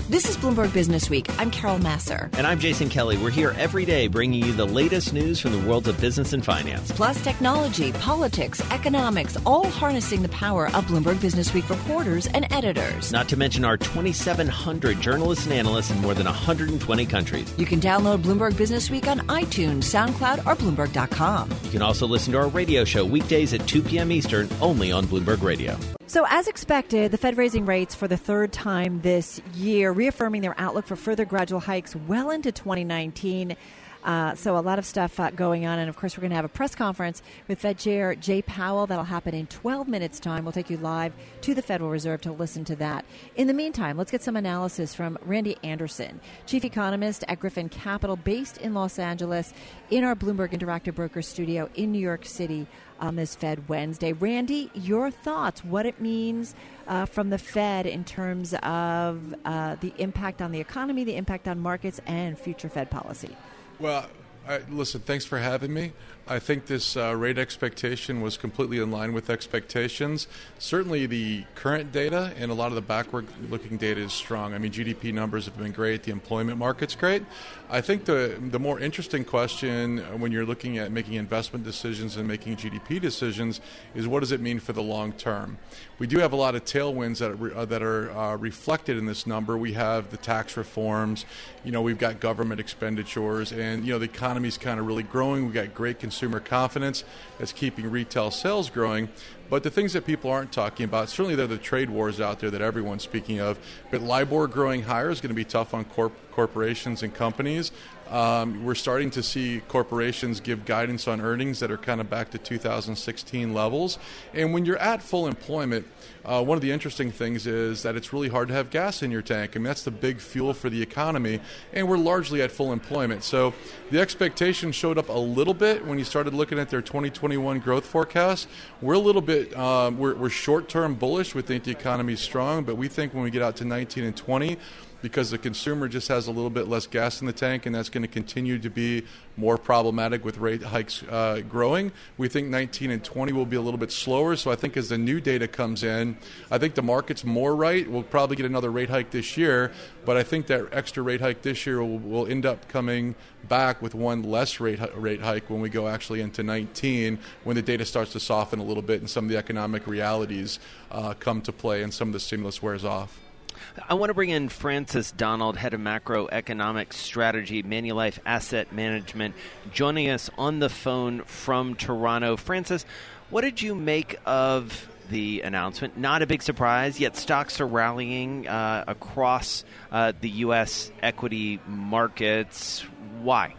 This is Bloomberg Business Week. I'm Carol Masser. And I'm Jason Kelly. We're here every day bringing you the latest news from the world of business and finance. Plus technology, politics, economics, all harnessing the power of Bloomberg Business Week reporters and editors. Not to mention our 2,700 journalists and analysts in more than 120 countries. You can download Bloomberg Business Week on iTunes, SoundCloud, or Bloomberg.com. You can also listen to our radio show weekdays at 2 p.m. Eastern, only on Bloomberg Radio. So as expected, the Fed raising rates for the third time this year, reaffirming their outlook for further gradual hikes well into 2019. So a lot of stuff going on. And, of course, we're going to have a press conference with Fed Chair Jay Powell. That'll happen in 12 minutes' time. We'll take you live to the Federal Reserve to listen to that. In the meantime, let's get some analysis from Randy Anderson, chief economist at Griffin Capital, based in Los Angeles, in our Bloomberg Interactive Brokers studio in New York City on this Fed Wednesday. Randy, your thoughts, what it means from the Fed in terms of the impact on the economy, the impact on markets, and future Fed policy. Well, listen, thanks for having me. I think this rate expectation was completely in line with expectations. Certainly the current data and a lot of the backward-looking data is strong. I mean, GDP numbers have been great. The employment market's great. I think the more interesting question when you're looking at making investment decisions and making GDP decisions is what does it mean for the long term? We do have a lot of tailwinds that are reflected in this number. We have the tax reforms. We've got government expenditures, and the economy's kind of really growing. We've got great consumer confidence that's keeping retail sales growing. But the things that people aren't talking about, certainly there are the trade wars out there that everyone's speaking of, but LIBOR growing higher is going to be tough on corporations and companies. We're starting to see corporations give guidance on earnings that are kind of back to 2016 levels. And when you're at full employment, one of the interesting things is that it's really hard to have gas in your tank. I mean, that's the big fuel for the economy, and we're largely at full employment. So the expectation showed up a little bit when you started looking at their 2021 growth forecast. We're a little bit, we're short-term bullish. We think the economy's strong, but we think when we get out to 19 and 20, because the consumer just has a little bit less gas in the tank, and that's going to continue to be more problematic with rate hikes growing. We think 19 and 20 will be a little bit slower. So I think as the new data comes in, I think the market's more right. We'll probably get another rate hike this year, but I think that extra rate hike this year will end up coming back with one less rate hike when we go actually into 19, when the data starts to soften a little bit and some of the economic realities come to play and some of the stimulus wears off. I want to bring in Francis Donald, head of macroeconomic strategy, Manulife Asset Management, joining us on the phone from Toronto. Francis, what did you make of the announcement? Not a big surprise, yet stocks are rallying across the U.S. equity markets. Why?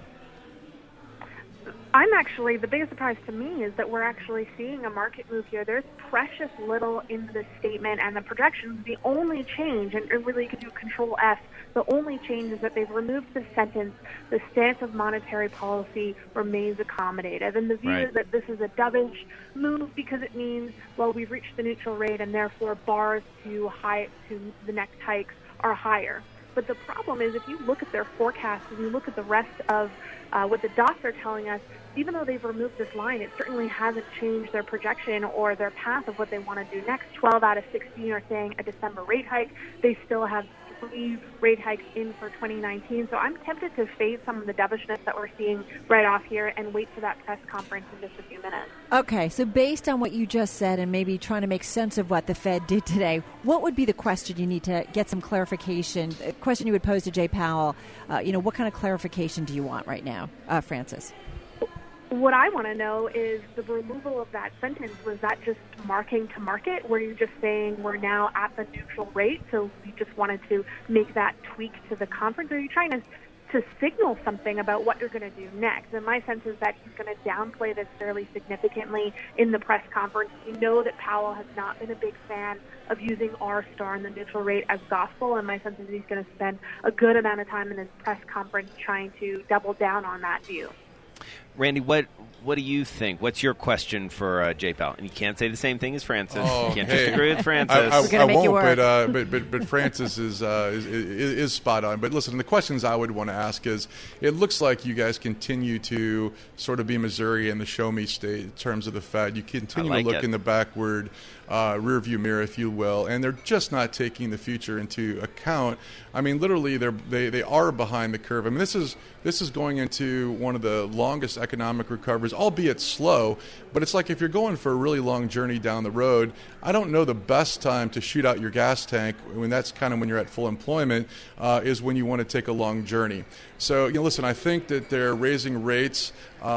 The biggest surprise to me is that we're actually seeing a market move here. There's precious little in the statement and the projections. The only change, and really you can do Control F, the only change is that they've removed the sentence, the stance of monetary policy remains accommodative. And the view is that this is a dovish move because it means, well, we've reached the neutral rate and therefore bars to the next hikes are higher. But the problem is if you look at their forecast and you look at the rest of what the dots are telling us, even though they've removed this line, it certainly hasn't changed their projection or their path of what they want to do next. 12 out of 16 are saying a December rate hike. They still have 3 rate hikes in for 2019. So I'm tempted to fade some of the dovishness that we're seeing right off here and wait for that press conference in just a few minutes. Okay, so based on what you just said and maybe trying to make sense of what the Fed did today, what would be the question you need to get some clarification, a question you would pose to Jay Powell? What kind of clarification do you want right now, Francis? What I want to know is the removal of that sentence, was that just marking to market? Were you just saying we're now at the neutral rate, so you just wanted to make that tweak to the conference? Or are you trying to signal something about what you're going to do next? And my sense is that he's going to downplay this fairly significantly in the press conference. We know that Powell has not been a big fan of using R-star and the neutral rate as gospel, and my sense is he's going to spend a good amount of time in his press conference trying to double down on that view. Randy, what do you think? What's your question for Jay Powell? And you can't say the same thing as Francis. Oh, you can't just agree with Francis. I won't, but Francis is spot on. But listen, the questions I would want to ask is, it looks like you guys continue to sort of be Missouri in the show me state in terms of the Fed. You continue to look in the backward rear view mirror, if you will, and they're just not taking the future into account. I mean, literally, they are behind the curve. I mean, this is going into one of the longest economic recoveries, albeit slow. But it's like if you're going for a really long journey down the road, I don't know the best time to shoot out your gas tank when that's kind of when you're at full employment is when you want to take a long journey. So, listen, I think that they're raising rates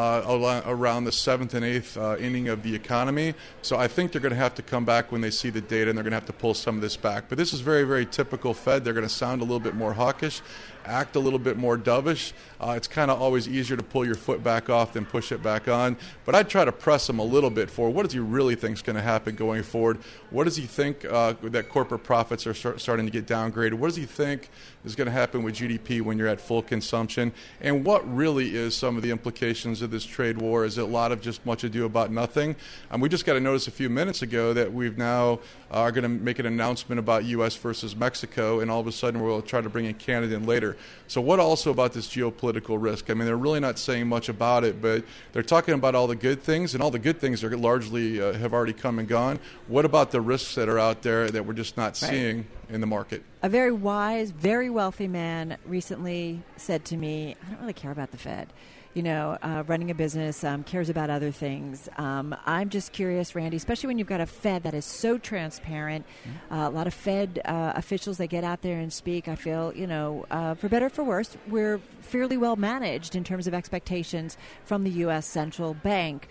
around the 7th and 8th inning of the economy. So I think they're going to have to come back when they see the data, and they're going to have to pull some of this back. But this is very, very typical Fed. They're going to sound a little bit more hawkish, act a little bit more dovish. It's kind of always easier to pull your foot back off than push it back on. But I'd try to press him a little bit for what does he really think is going to happen going forward? What does he think that corporate profits are starting to get downgraded? What does he think is going to happen with GDP when you're at full consumption? And what really is some of the implications of this trade war? Is it a lot of just much ado about nothing? We just got to notice a few minutes ago that we've now are going to make an announcement about U.S. versus Mexico, and all of a sudden we'll try to bring in Canada in later. So what also about this geopolitical risk? I mean, they're really not saying much about it, but they're talking about all the good things, and all the good things are largely have already come and gone. What about the risks that are out there that we're just not seeing in the market? A very wise, very wealthy man recently said to me, I don't really care about the Fed. Running a business, cares about other things. I'm just curious, Randy, especially when you've got a Fed that is so transparent. A lot of Fed officials, they get out there and speak. I feel, for better or for worse, we're fairly well managed in terms of expectations from the U.S. Central Bank.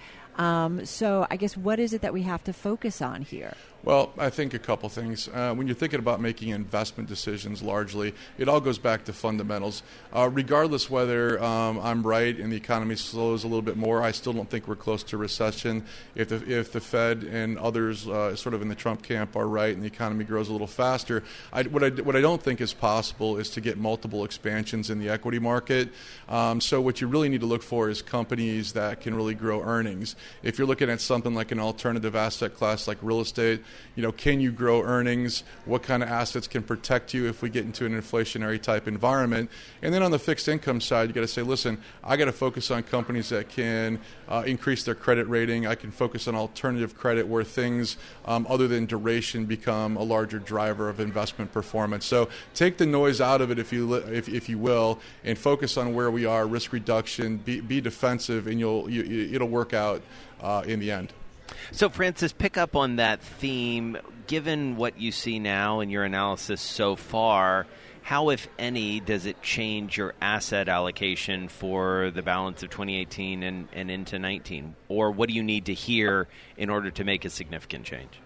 So I guess what is it that we have to focus on here? Well, I think a couple things. When you're thinking about making investment decisions largely, it all goes back to fundamentals. Regardless whether I'm right and the economy slows a little bit more, I still don't think we're close to recession. If the Fed and others sort of in the Trump camp are right and the economy grows a little faster, what I don't think is possible is to get multiple expansions in the equity market. So what you really need to look for is companies that can really grow earnings. If you're looking at something like an alternative asset class like real estate, can you grow earnings? What kind of assets can protect you if we get into an inflationary type environment? And then on the fixed income side, you got to say, listen, I got to focus on companies that can increase their credit rating. I can focus on alternative credit where things other than duration become a larger driver of investment performance. So take the noise out of it, if you will, and focus on where we are, risk reduction, be defensive, and it'll work out in the end. So, Francis, pick up on that theme. Given what you see now in your analysis so far, how, if any, does it change your asset allocation for the balance of 2018 and into 19? Or what do you need to hear in order to make a significant change?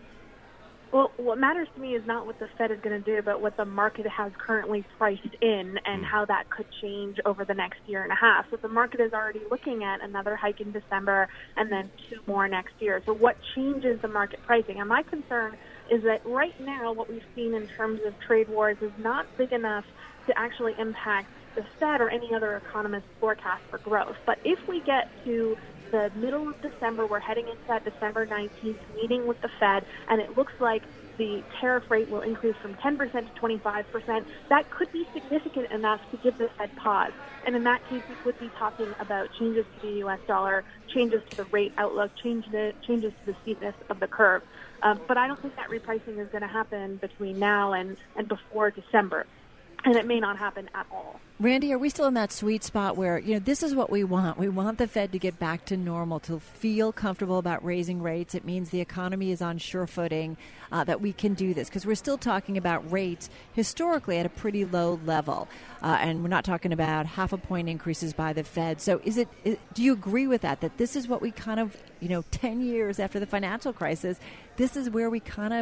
Well, what matters to me is not what the Fed is going to do, but what the market has currently priced in and how that could change over the next year and a half. So the market is already looking at another hike in December and then 2 more next year. So what changes the market pricing? And my concern is that right now what we've seen in terms of trade wars is not big enough to actually impact the Fed or any other economist's forecast for growth. But if we get to the middle of December, we're heading into that December 19th meeting with the Fed, and it looks like the tariff rate will increase from 10% to 25%. That could be significant enough to give the Fed pause. And in that case, we would be talking about changes to the U.S. dollar, changes to the rate outlook, changes to the steepness of the curve. But I don't think that repricing is going to happen between now and before December. And it may not happen at all. Randy, are we still in that sweet spot where, this is what we want? We want the Fed to get back to normal, to feel comfortable about raising rates. It means the economy is on sure footing, that we can do this. Because we're still talking about rates historically at a pretty low level. And we're not talking about 0.5 point increases by the Fed. So do you agree with that this is what we kind of, 10 years after the financial crisis, this is where we kind of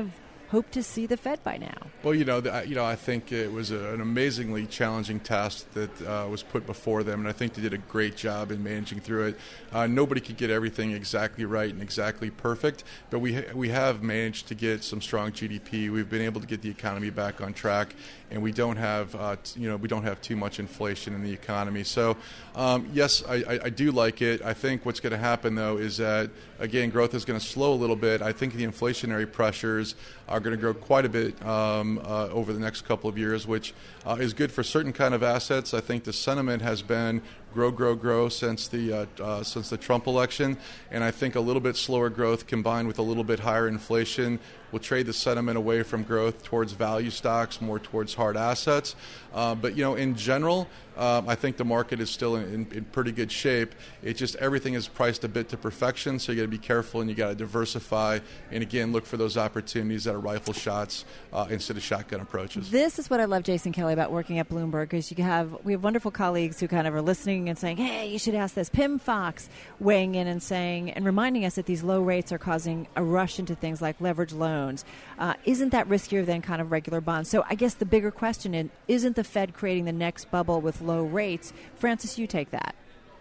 hoped to see the Fed by now? Well, I think it was an amazingly challenging task that was put before them, and I think they did a great job in managing through it. Nobody could get everything exactly right and exactly perfect, but we have managed to get some strong GDP. We've been able to get the economy back on track, and we don't have too much inflation in the economy. So, yes, I do like it. I think what's going to happen though is that again, growth is going to slow a little bit. I think the inflationary pressures are going to grow quite a bit over the next couple of years, which is good for certain kind of assets. I think the sentiment has been grow since the Trump election, and I think a little bit slower growth combined with a little bit higher inflation will trade the sentiment away from growth towards value stocks, more towards hard assets. But in general, I think the market is still in pretty good shape. It just everything is priced a bit to perfection, so you got to be careful and you got to diversify. And again, look for those opportunities that are rifle shots instead of shotgun approaches. This is what I love, Jason Kelly, about working at Bloomberg, is we have wonderful colleagues who kind of are listening and saying, "Hey, you should ask this." Pim Fox weighing in and saying and reminding us that these low rates are causing a rush into things like leveraged loans. Isn't that riskier than kind of regular bonds? So I guess the bigger question is, isn't the Fed creating the next bubble with low rates? Francis, you take that.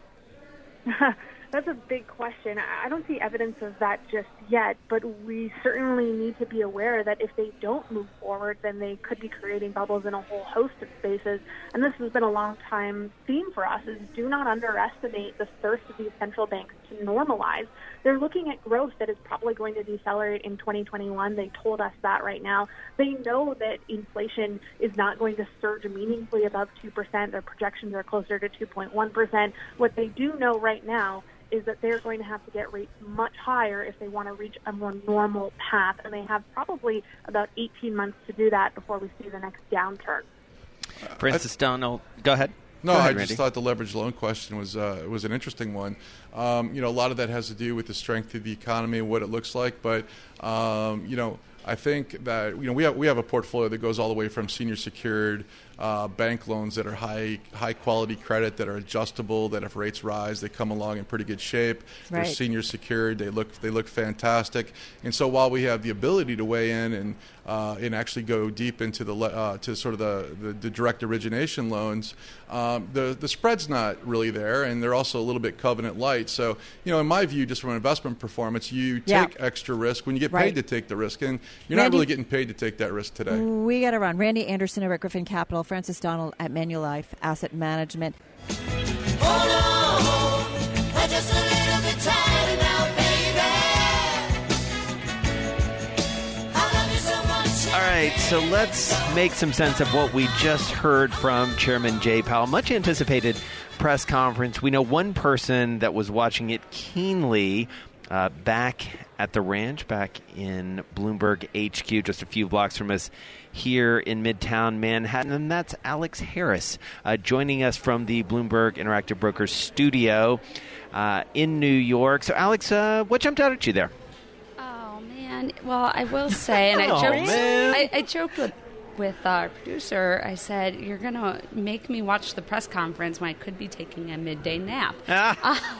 That's a big question. I don't see evidence of that just yet, but we certainly need to be aware that if they don't move forward, then they could be creating bubbles in a whole host of spaces. And this has been a long time theme for us, is do not underestimate the thirst of these central banks to normalize. They're looking at growth that is probably going to decelerate in 2021. They told us that right now. They know that inflation is not going to surge meaningfully above 2%. Their projections are closer to 2.1%. What they do know right now is that they're going to have to get rates much higher if they want to reach a more normal path, and they have probably about 18 months to do that before we see the next downturn. Francis Donald, go ahead. No, go ahead, I Randy. just thought the leveraged loan question was an interesting one. A lot of that has to do with the strength of the economy and what it looks like, but I think that we have a portfolio that goes all the way from senior secured bank loans that are high quality credit, that are adjustable, that if rates rise, they come along in pretty good shape. Right. They're senior secured. They look fantastic. And so while we have the ability to weigh in and actually go deep into to sort of the direct origination loans, the spread's not really there, and they're also a little bit covenant light. So in my view, just from an investment performance, you take extra risk when you get paid to take the risk, and you're not really getting paid to take that risk today. We got to run. Randy Anderson over at Griffin Capital, Francis Donald at Manulife Asset Management. Oh no, I'm just a little bit tired now, baby. I love you so much. All right, so let's make some sense of what we just heard from Chairman Jay Powell. Much anticipated press conference. We know one person that was watching it keenly back at the ranch, back in Bloomberg HQ, just a few blocks from us here in Midtown Manhattan, and that's Alex Harris, joining us from the Bloomberg Interactive Brokers studio in New York. So, Alex, what jumped out at you there? Oh, man. Well, I will say, and I joked with our producer, I said, you're going to make me watch the press conference when I could be taking a midday nap. Wow,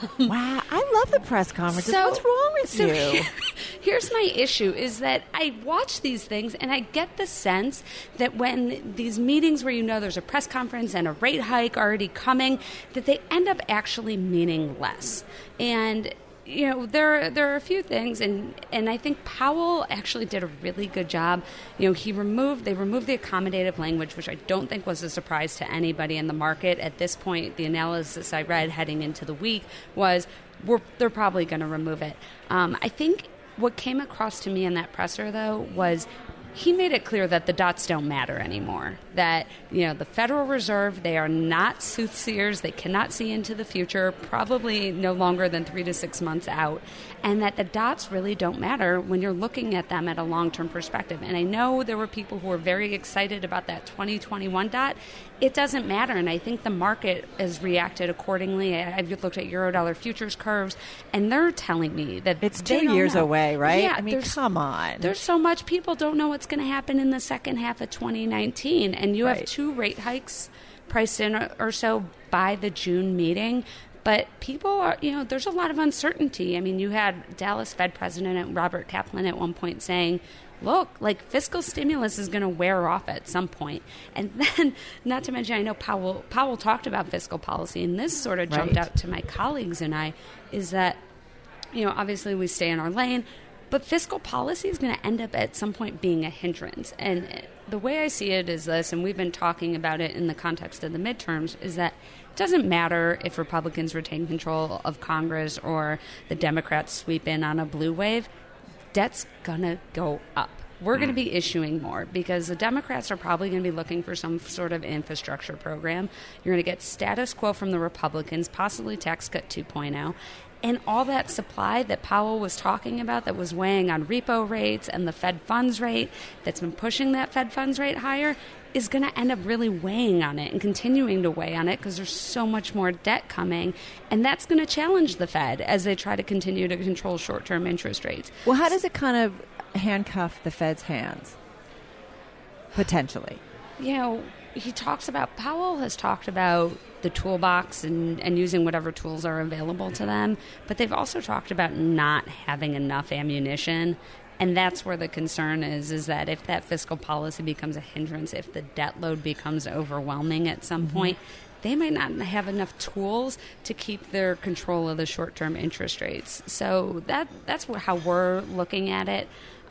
I love the press conferences. What's wrong with you? Here's my issue, is that I watch these things and I get the sense that when these meetings where there's a press conference and a rate hike already coming, that they end up actually meaning less. And there are a few things, and I think Powell actually did a really good job. They removed the accommodative language, which I don't think was a surprise to anybody in the market at this point. The analysis I read heading into the week was they're probably going to remove it. I think what came across to me in that presser, though, was he made it clear that the dots don't matter anymore, that, the Federal Reserve, they are not soothsayers. They cannot see into the future, probably no longer than 3 to 6 months out, and that the dots really don't matter when you're looking at them at a long-term perspective. And I know there were people who were very excited about that 2021 dot. It doesn't matter, and I think the market has reacted accordingly. I've looked at Eurodollar futures curves, and they're telling me that it's 2 years away, right? Yeah, I mean, come on. There's so much people don't know what's going to happen in the second half of 2019, and you have 2 rate hikes priced in or so by the June meeting. But people are, there's a lot of uncertainty. I mean, you had Dallas Fed President Robert Kaplan at one point saying, look, like fiscal stimulus is going to wear off at some point. And then, not to mention, I know Powell talked about fiscal policy, and this sort of jumped out to my colleagues and I, is that, obviously we stay in our lane, but fiscal policy is going to end up at some point being a hindrance. And the way I see it is this, and we've been talking about it in the context of the midterms, is that it doesn't matter if Republicans retain control of Congress or the Democrats sweep in on a blue wave. Debt's going to go up. We're going to be issuing more because the Democrats are probably going to be looking for some sort of infrastructure program. You're going to get status quo from the Republicans, possibly tax cut 2.0. And all that supply that Powell was talking about that was weighing on repo rates and the Fed funds rate that's been pushing that Fed funds rate higher is going to end up really weighing on it and continuing to weigh on it because there's so much more debt coming. And that's going to challenge the Fed as they try to continue to control short-term interest rates. Well, how does it kind of handcuff the Fed's hands, potentially? Powell has talked about the toolbox and using whatever tools are available to them, but they've also talked about not having enough ammunition. And that's where the concern is that if that fiscal policy becomes a hindrance, if the debt load becomes overwhelming at some point, they might not have enough tools to keep their control of the short-term interest rates. So that's how we're looking at it.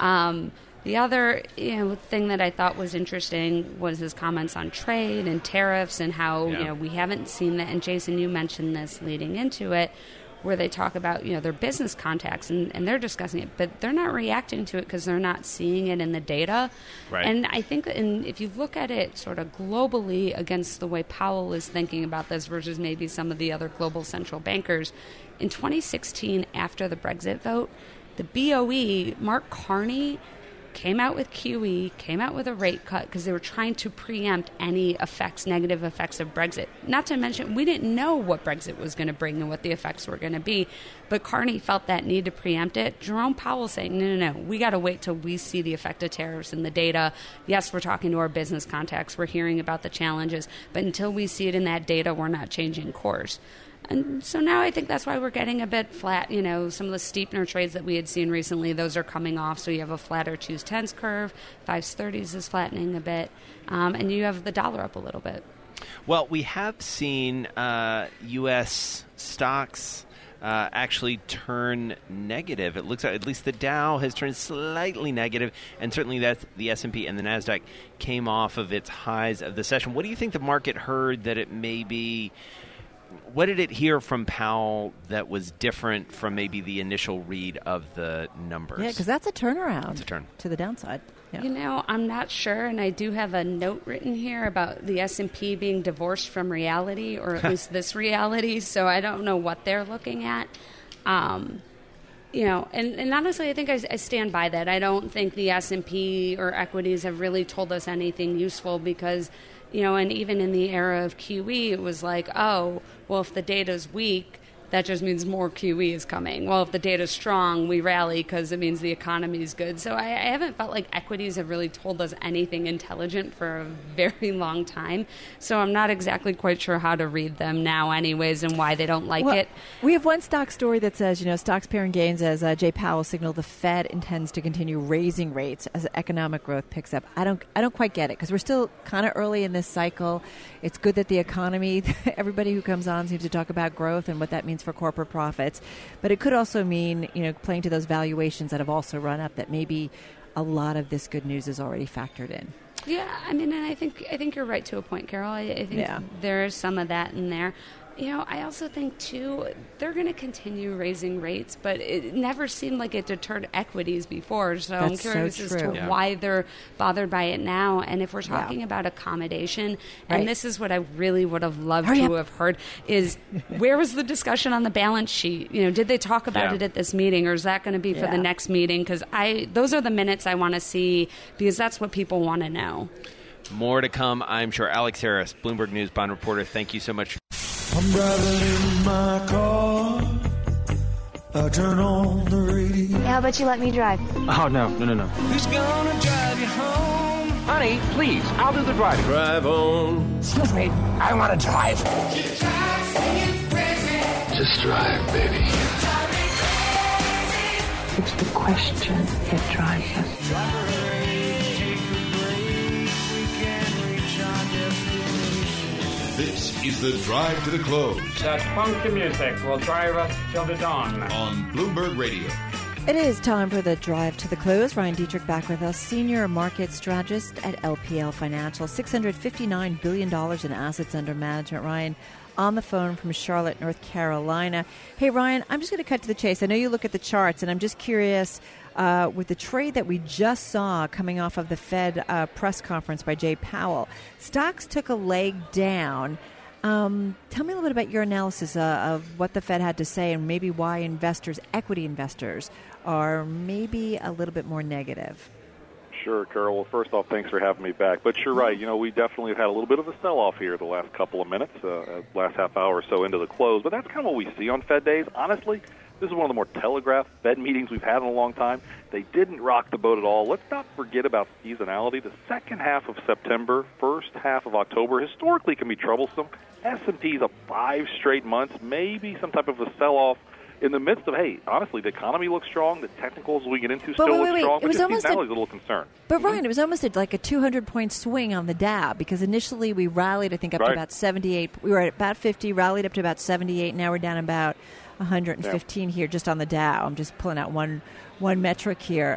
The other thing that I thought was interesting was his comments on trade and tariffs and how we haven't seen that. And Jason, you mentioned this leading into it, where they talk about their business contacts and they're discussing it, but they're not reacting to it because they're not seeing it in the data. Right. And I think if you look at it sort of globally against the way Powell is thinking about this versus maybe some of the other global central bankers, in 2016 after the Brexit vote, the BOE, Mark Carney, came out with QE, came out with a rate cut because they were trying to preempt any negative effects of Brexit. Not to mention, we didn't know what Brexit was going to bring and what the effects were going to be, but Carney felt that need to preempt it. Jerome Powell saying, no, we got to wait till we see the effect of tariffs in the data. Yes, we're talking to our business contacts, we're hearing about the challenges, but until we see it in that data, we're not changing course. And so now I think that's why we're getting a bit flat. Some of the steepener trades that we had seen recently, those are coming off. So you have a flatter 2s10s curve, 5s30s is flattening a bit, and you have the dollar up a little bit. Well, we have seen U.S. stocks actually turn negative. It looks like at least the Dow has turned slightly negative, and certainly that the S&P and the NASDAQ came off of its highs of the session. What do you think the market heard that it may be? What did it hear from Powell that was different from maybe the initial read of the numbers? Yeah, because that's a turnaround. It's a turn to the downside. Yeah. I'm not sure, and I do have a note written here about the S&P being divorced from reality, or at least this reality, so I don't know what they're looking at. And honestly, I think I stand by that. I don't think the S&P or equities have really told us anything useful because, and even in the era of QE, it was like, oh, well, if the data's weak, that just means more QE is coming. Well, if the data's strong, we rally because it means the economy is good. So I haven't felt like equities have really told us anything intelligent for a very long time. So I'm not exactly quite sure how to read them now anyways and why they don't like it. We have one stock story that says, stocks pairing gains as Jay Powell signaled the Fed intends to continue raising rates as economic growth picks up. I don't quite get it because we're still kind of early in this cycle. It's good that the economy, everybody who comes on seems to talk about growth and what that means for corporate profits, but it could also mean playing to those valuations that have also run up, that maybe a lot of this good news is already factored in. Yeah, and I think you're right to a point, Carol. I think there's some of that in there. I also think, too, they're going to continue raising rates, but it never seemed like it deterred equities before. So I'm curious as to why they're bothered by it now. And if we're talking about accommodation, and this is what I really would have loved to have heard, is where was the discussion on the balance sheet? Did they talk about it at this meeting, or is that going to be for the next meeting? Because those are the minutes I want to see, because that's what people want to know. More to come, I'm sure. Alex Harris, Bloomberg News bond reporter, thank you so much. I'm driving in my car. I turn on the radio. How about you let me drive? Oh, no. Who's gonna drive you home? Honey, please, I'll do the driving. Drive on. Excuse me, I want to drive. Just drive, baby. It's the question that drives us. This is the Drive to the Close. That funky music will drive us till the dawn. On Bloomberg Radio. It is time for the Drive to the Close. Ryan Dietrich back with us, Senior Market Strategist at LPL Financial. $659 billion in assets under management. Ryan, on the phone from Charlotte, North Carolina. Hey, Ryan, I'm just going to cut to the chase. I know you look at the charts, and I'm just curious, with the trade that we just saw coming off of the Fed press conference by Jay Powell, stocks took a leg down. Tell me a little bit about your analysis of what the Fed had to say and maybe why investors, equity investors, are maybe a little bit more negative. Sure, Carol. Well, first off, thanks for having me back. But you're right. You know, we definitely had a little bit of a sell-off here the last couple of minutes, last half hour or so into the close. But that's kind of what we see on Fed days. Honestly, this is one of the more telegraphed Fed meetings we've had in a long time. They didn't rock the boat at all. Let's not forget about seasonality. The second half of September, first half of October, historically can be troublesome. S&P's a 5 straight months, maybe some type of a sell-off in the midst of, hey, honestly, the economy looks strong. The technicals we get into still look strong. But just seasonality is a little concern. But, Ryan, it was almost like a 200-point swing on the Dow because initially we rallied, I think, up to about 78. We were at about 50, rallied up to about 78. Now we're down about 115 here just on the Dow. I'm just pulling out one metric here.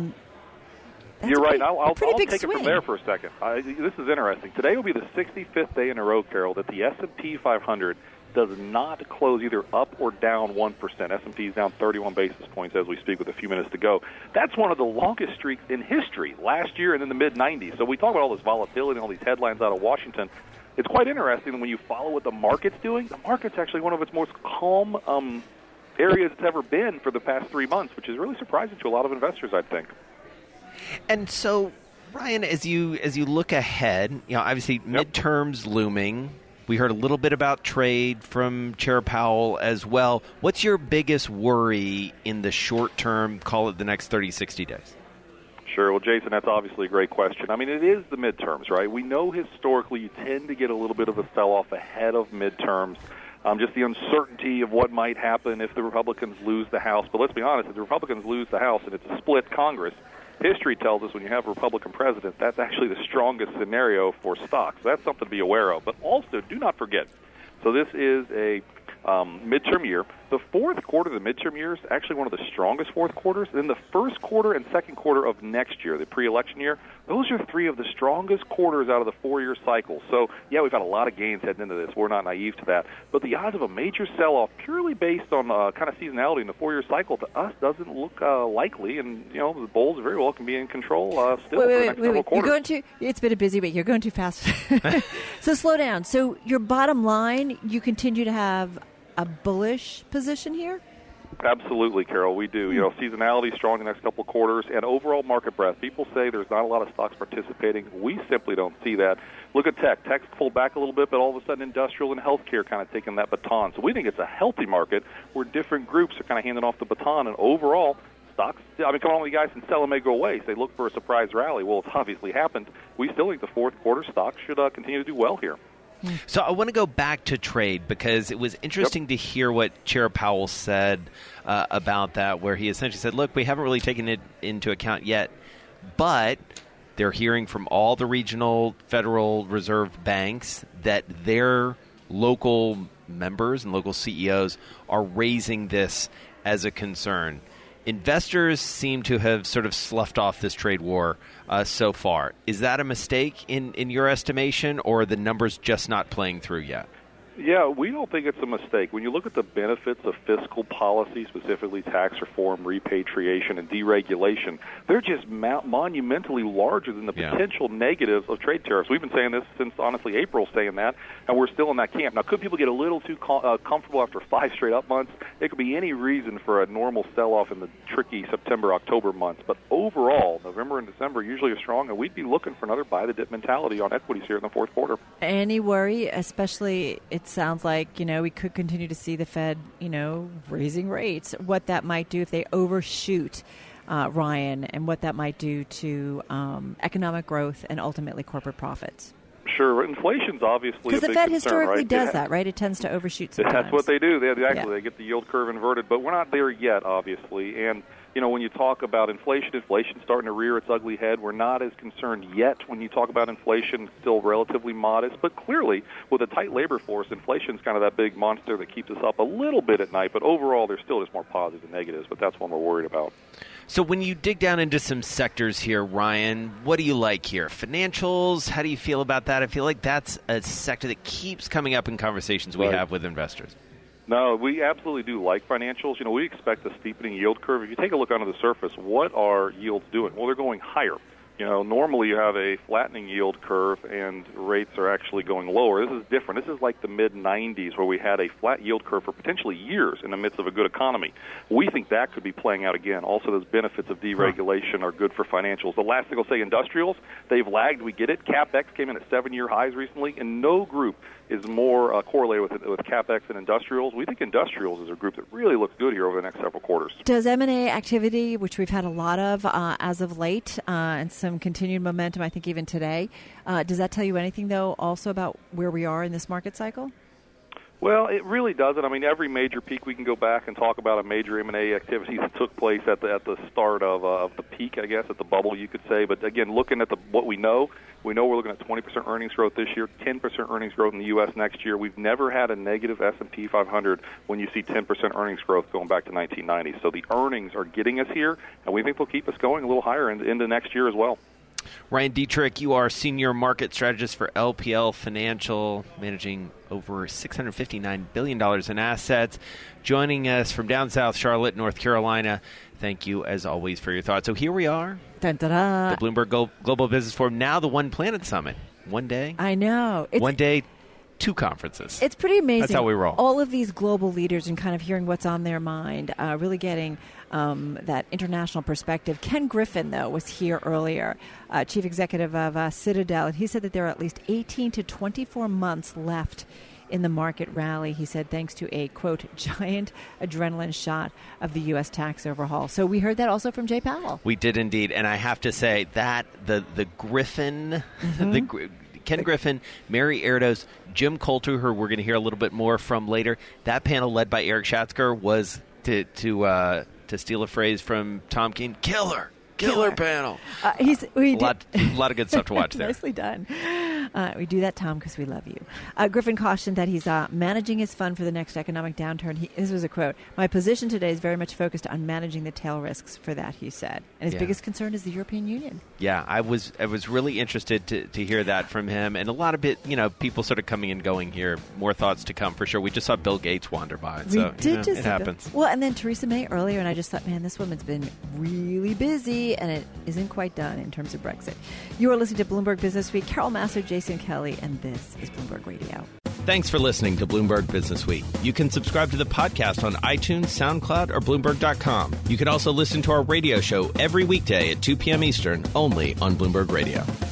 You're right. I'll take swing. It from there for a second. This is interesting. Today will be the 65th day in a row, Carol, that the S&P 500 does not close either up or down 1%. S&P is down 31 basis points as we speak with a few minutes to go. That's one of the longest streaks in history, last year and in the mid-90s. So we talk about all this volatility and all these headlines out of Washington. It's quite interesting when you follow what the market's doing. The market's actually one of its most calm areas it's ever been for the past 3 months, which is really surprising to a lot of investors, I think. And so, Ryan, as you look ahead, you know, obviously midterms looming. We heard a little bit about trade from Chair Powell as well. What's your biggest worry in the short term, call it the next 30, 60 days? Sure. Well, Jason, that's obviously a great question. I mean, it is the midterms, right? We know historically you tend to get a little bit of a sell-off ahead of midterms. Just the uncertainty of what might happen if the Republicans lose the House. But let's be honest, if the Republicans lose the House and it's a split Congress, history tells us when you have a Republican president, that's actually the strongest scenario for stocks. That's something to be aware of. But also, do not forget, so this is a midterm year. The fourth quarter of the midterm year is actually one of the strongest fourth quarters. Then the first quarter and second quarter of next year, the pre-election year, those are three of the strongest quarters out of the 4-year cycle. So, yeah, we've got a lot of gains heading into this. We're not naive to that. But the odds of a major sell-off purely based on kind of seasonality in the 4-year cycle to us doesn't look likely. And, you know, the bulls very well can be in control still for the next several quarters. It's been a busy week. You're going too fast. So slow down. So your bottom line, you continue to have a bullish position here? Absolutely, Carol, we do. You know, seasonality strong the next couple of quarters, and overall market breadth. People say there's not a lot of stocks participating. We simply don't see that. Look at tech. Tech's pulled back a little bit, but all of a sudden industrial and healthcare kind of taking that baton. So we think it's a healthy market where different groups are kind of handing off the baton, and overall stocks, I mean, come on, you guys can sell and may go away. So they look for a surprise rally. Well, it's obviously happened. We still think the fourth quarter stocks should continue to do well here. So I want to go back to trade because it was interesting to hear what Chair Powell said about that, where he essentially said, look, we haven't really taken it into account yet, but they're hearing from all the regional Federal Reserve banks that their local members and local CEOs are raising this as a concern. Investors seem to have sort of sloughed off this trade war so far. Is that a mistake in your estimation, or are the numbers just not playing through yet? Yeah, we don't think it's a mistake. When you look at the benefits of fiscal policy, specifically tax reform, repatriation, and deregulation, they're just monumentally larger than the potential negatives of trade tariffs. We've been saying this since, honestly, April, saying that, and we're still in that camp. Now, could people get a little too comfortable after 5 straight up months? It could be any reason for a normal sell-off in the tricky September, October months. But overall, November and December usually are strong, and we'd be looking for another buy-the-dip mentality on equities here in the fourth quarter. Any worry, especially it sounds like, you know, we could continue to see the Fed, you know, raising rates, what that might do if they overshoot, Ryan, and what that might do to economic growth and ultimately corporate profits. Sure. Inflation's obviously because a big the Fed concern, historically right? does that, right? It tends to overshoot sometimes. That's what they do. They get the yield curve inverted, but we're not there yet, obviously. And when you talk about inflation's starting to rear its ugly head. We're not as concerned yet when you talk about inflation, still relatively modest. But clearly, with a tight labor force, inflation's kind of that big monster that keeps us up a little bit at night. But overall, there's still just more positives than negatives. But that's one we're worried about. So when you dig down into some sectors here, Ryan, what do you like here? Financials, how do you feel about that? I feel like that's a sector that keeps coming up in conversations we have with investors. No, we absolutely do like financials. We expect a steepening yield curve. If you take a look under the surface, what are yields doing? Well, they're going higher. Normally you have a flattening yield curve and rates are actually going lower. This is different. This is like the mid-'90s where we had a flat yield curve for potentially years in the midst of a good economy. We think that could be playing out again. Also, those benefits of deregulation are good for financials. The last thing I'll say, industrials, they've lagged. We get it. CapEx came in at 7-year highs recently, and no group is more correlated with CapEx and industrials. We think industrials is a group that really looks good here over the next several quarters. Does M&A activity, which we've had a lot of as of late, and some continued momentum, I think even today, does that tell you anything, though, also about where we are in this market cycle? Well, it really doesn't. I mean, every major peak, we can go back and talk about a major M&A activity that took place at the start of the peak, I guess, at the bubble, you could say. But again, looking at what we know we're looking at 20% earnings growth this year, 10% earnings growth in the U.S. next year. We've never had a negative S&P 500 when you see 10% earnings growth going back to 1990. So the earnings are getting us here, and we think they'll keep us going a little higher into next year as well. Ryan Dietrich, you are Senior Market Strategist for LPL Financial, managing over $659 billion in assets. Joining us from down south, Charlotte, North Carolina. Thank you, as always, for your thoughts. So here we are, Dun-da-da. the Bloomberg Global Business Forum, now the One Planet Summit. One day. I know. One day, 2 conferences. It's pretty amazing. That's how we roll. All of these global leaders and kind of hearing what's on their mind, really getting that international perspective. Ken Griffin, though, was here earlier, chief executive of Citadel, and he said that there are at least 18 to 24 months left in the market rally. He said thanks to a, quote, giant adrenaline shot of the U.S. tax overhaul. So we heard that also from Jay Powell. We did indeed, and I have to say that the Griffin, Ken Griffin, Mary Erdos, Jim Coulter, who we're going to hear a little bit more from later, that panel led by Eric Schatzker was, to steal a phrase from Tom Keene, killer panel. A lot of good stuff to watch there. Nicely done. We do that, Tom, because we love you. Griffin cautioned that he's managing his fund for the next economic downturn. This was a quote. My position today is very much focused on managing the tail risks for that, he said. And his biggest concern is the European Union. Yeah, I was really interested to hear that from him. And a lot of people sort of coming and going here. More thoughts to come for sure. We just saw Bill Gates wander by. It happens. Well, and then Theresa May earlier, and I just thought, man, this woman's been really busy, and it isn't quite done in terms of Brexit. You are listening to Bloomberg Business Week. Carol Massar, Jason Kelly, and this is Bloomberg Radio. Thanks for listening to Bloomberg Business Week. You can subscribe to the podcast on iTunes, SoundCloud, or Bloomberg.com. You can also listen to our radio show every weekday at 2 p.m. Eastern, only on Bloomberg Radio.